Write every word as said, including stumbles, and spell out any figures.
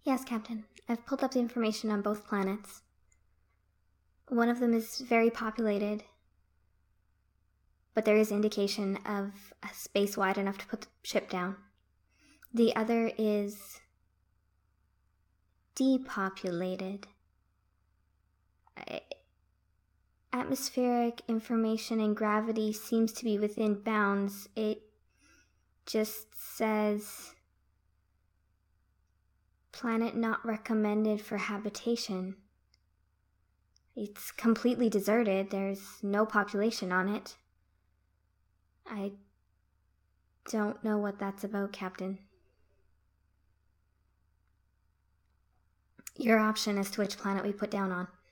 Yes, Captain. I've pulled up the information on both planets. One of them is very populated, but there is indication of a space wide enough to put the ship down. The other is depopulated. Atmospheric information and gravity seems to be within bounds. It just says planet not recommended for habitation. It's completely deserted. There's no population on it. I don't know what that's about, Captain. Your option as to which planet we put down on.